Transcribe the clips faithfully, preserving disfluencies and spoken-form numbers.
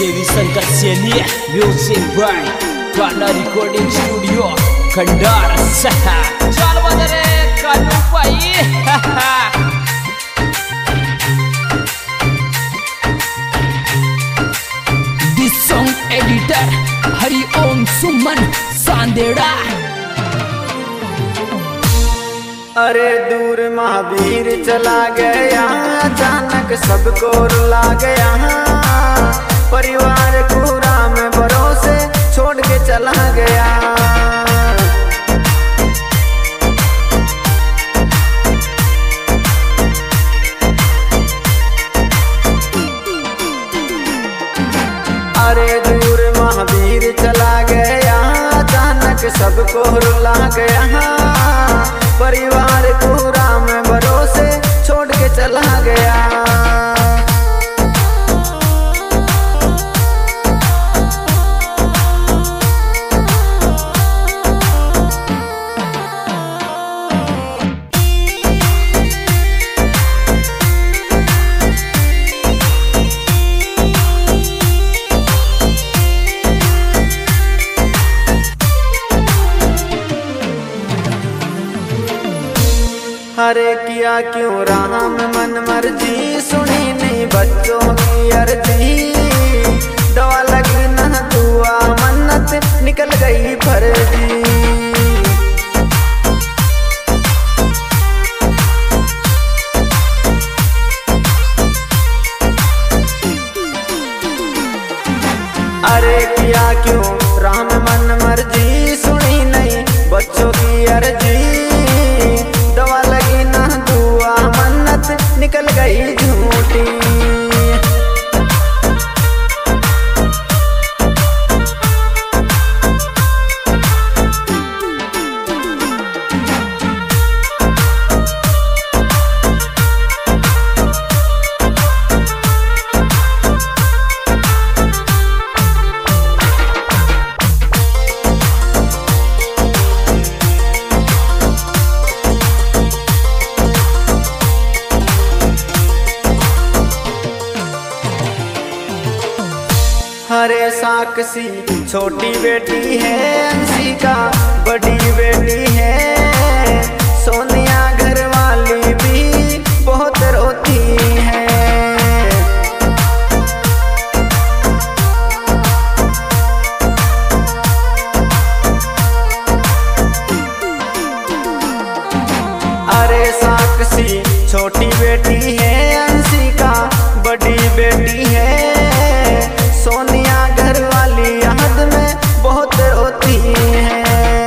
Devi Shankar Saini music by Gaana recording studio Khandar चल बदरे कानू भाई। This song editor Hari Om Suman Sandera. अरे दूर महावीर चला गया, अचानक सबको रुला गया। परिवार को राम भरोसे छोड़ के चला गया। अरे दूर महावीर चला गया, अचानक सबको रुला गया। परिवार को राम भरोसे छोड़ के चला गया। अरे किया क्यों राम मन मर्जी, सुनी नहीं बच्चों की अर्जी। दवा लगी न दुआ मन्नत, निकल गई फर्जी। अरे किया क्यों राम मन मर्जी, सुनी नहीं बच्चों की अर्जी। दवा लगी ना दुआ मन्नत, निकल गई झूठी। हरे साक्षी छोटी बेटी है, अंशी का बड़ी बेटी है। सोनिया घर वाली भी बहुत रोती है। अरे साक्षी छोटी बेटी है, अंशी का बड़ी बेटी है। सोनिया घर वाली याद में बहुत रोती है।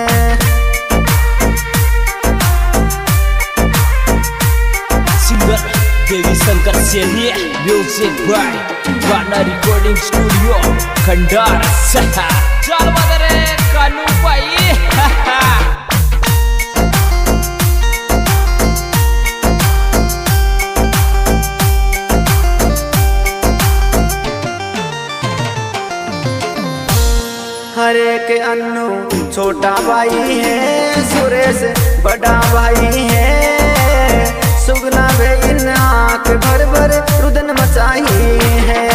Singer Devi Shankar Saini music by Gaana recording studio Khandar चल बदरे कानू भाई। हर एक अन्नू छोटा भाई है, सुरेश बड़ा भाई है। सुगना बहन आँख भर भर रुदन मचाई है।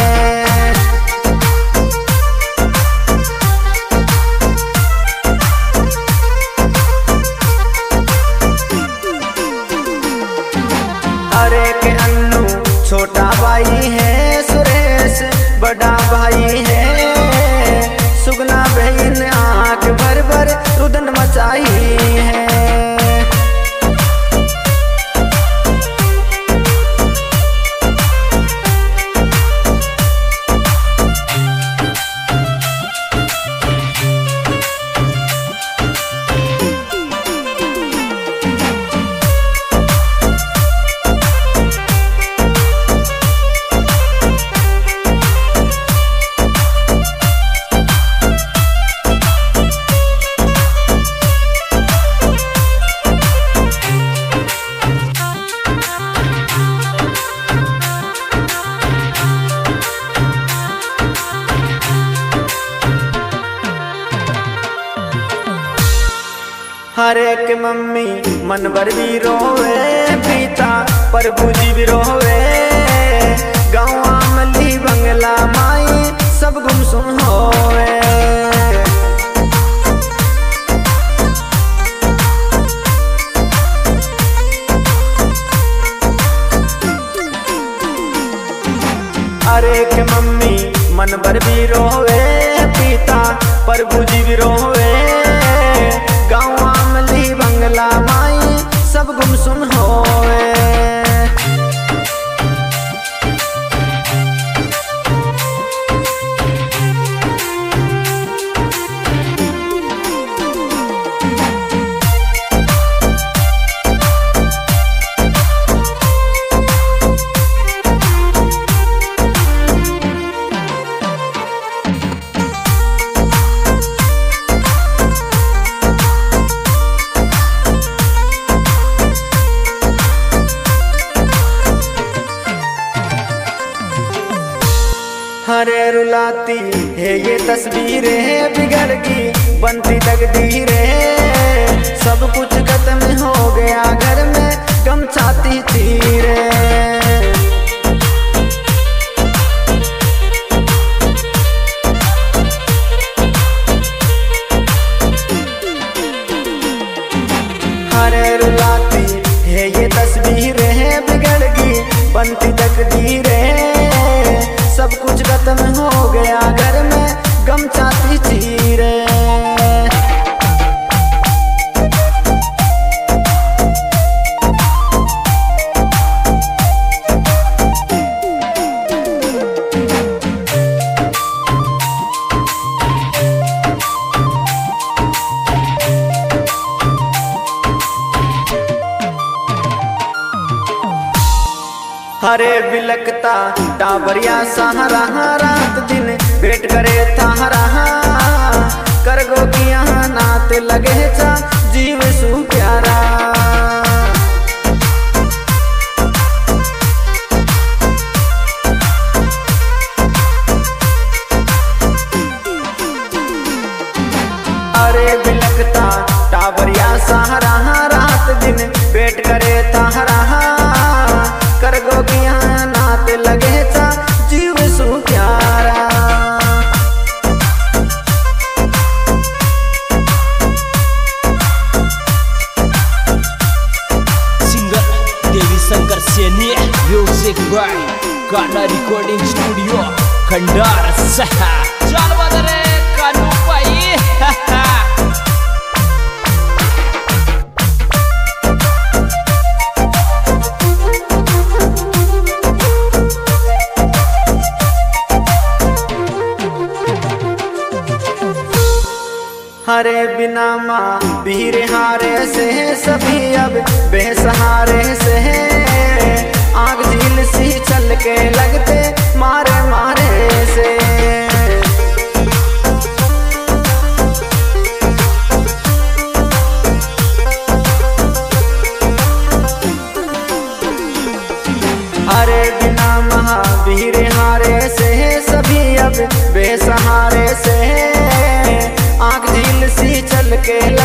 हर एक अन्नू छोटा भाई है, सुरेश बड़ा भाई है। सुगना बहन आँख भर भर रुदन मचाई है। हर एक मम्मी मन भर भी रोवे, पिता प्रभु जी भी रोवे। गाँव आमली बंगला माई सब हरे के मम्मी मन भर भी रोवे, पिता प्रभु जी भी रोवे, गाँव आमली बंगला माई सब गुमसुम होवे। हरे रुलाती है ये तस्वीरें, बिगड़ गई बनती तकदीरें, सब कुछ खत्म हो गया घर में गम छाती चीरे। हरे रुलाती है ये तस्वीरें, बिगड़ गई बनती तकदीरें, सब कुछ खत्म हो गया घर में गम छाती चीरे। हरे बिलकता टावरिया सहारा, रात दिन भेंट करे तारा, करगो की यहाँ नात लगे चा जीव सु प्यारा। अरे बिलकता टावरिया सहारा, रात दिन भेंट करे तारा, करगो की यहाँ नात लगे चा जीव सु प्यारा। Singer Devi Shankar Saini, music by Gaana recording studio Khandar सहा। चल बदरे कानू भाई हरे बिना माँ वीर हारे से सभी अब बेसहारे से, आग झील सी चल के लगते मारे मारे से। हरे बिना महावीर हारे से सभी अब बेसहारे से, आँख झील सी चल के